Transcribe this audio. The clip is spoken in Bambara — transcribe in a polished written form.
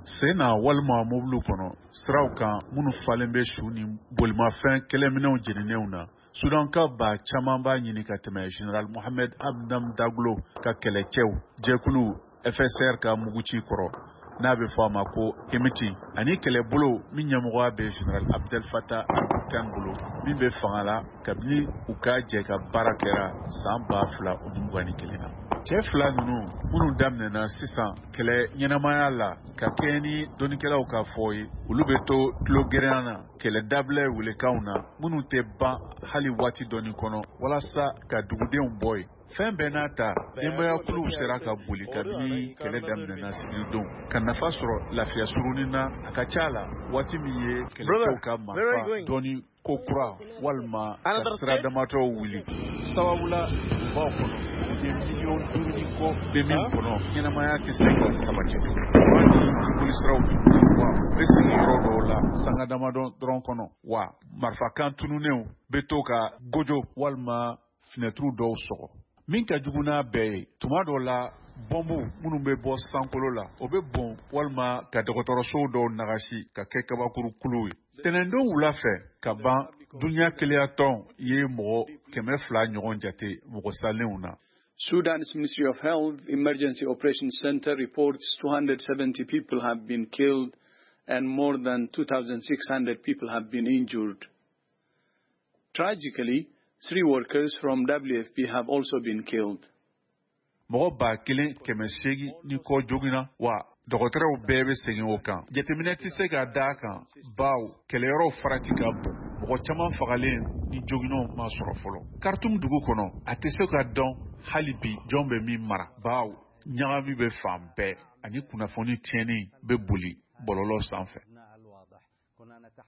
Sena walma moblu kono srauka munu falen be shuni bolma fin keleminau jenineuna Sudan ka ba caman b'a ɲini ka tɛmɛ General Mohamed Abdam Daglo ka kɛlɛcɛw jɛkulu FSR ka muguci kɔrɔ n'a bɛ fɔ a ma ko Hemiti ani kɛlɛbolo min ɲɛmɔgɔya bɛ General Abdel Fattah al-Burhan bolo min bɛ fanga la kabini u ka jɛ ka baara kɛra san 2021 na. Cɛ fila ninnu minnu daminɛna sisan kɛlɛ ɲɛnamaya la ka kɛ ni dɔnnikɛlaw ka fɔ ye olu bɛ to tulogɛrɛnya na kɛlɛ dabilɛ welekanw na minnu tɛ ban hali waati dɔɔni kɔnɔ walasa ka dugudenw bɔ yen. Fɛn bɛɛ n'a ta denbayakuluw sera ka boli kabini kɛlɛ daminɛna sigiridenw ka nafa sɔrɔ lafiya surunin na a ka ca la waati min ye kɛlɛcɛw ka marifa dɔɔni ko kura walima ka sira damatɔw wuli sababu la dugubaw kɔnɔ miliyɔn 5 kɔ bɛ min kɔnɔ ɲɛnamaya tɛ se ka sabati waati jibolisiraw wa u bɛ sigi yɔrɔ dɔw la sanga damadɔ dɔrɔn kɔnɔ wa marifakan tununenw bɛ to ka gojo walima finɛturu dɔw sɔgɔ. Min ka jugu n'a bɛɛ ye tuma dɔw la bɔnbu minnu bɛ bɔ sankolo la o bɛ bon walima ka dɔgɔtɔrɔsow dɔw nagasi ka kɛ kabakuru kulu ye. Tɛnɛndon wula fɛ ka ban dunuya keleyatɔn ye mɔgɔ 200 ɲɔgɔn jate mɔgɔ salenw na. Sudan's Ministry of Health Emergency Operations Center reports 270 people have been killed and more than 2,600 people have been injured. Tragically, 3 workers from WFP have also been killed. Mɔgɔ 1,800 ni kɔ jogina wa dɔgɔtɔrɔw bɛɛ bɛ segin o kan. Jateminɛ tɛ se ka d'a kan baw kɛlɛyɔrɔw farati ka bon. Mɔgɔ caman fagalen ni joginɛw ma sɔrɔ fɔlɔ. Khartoum dugu kɔnɔ a tɛ se ka dɔn hali bi jɔn bɛ min mara. Baw ɲagami bɛ fan bɛɛ ani kunnafoni tiɲɛni bɛ boli bɔlɔlɔ sanfɛ.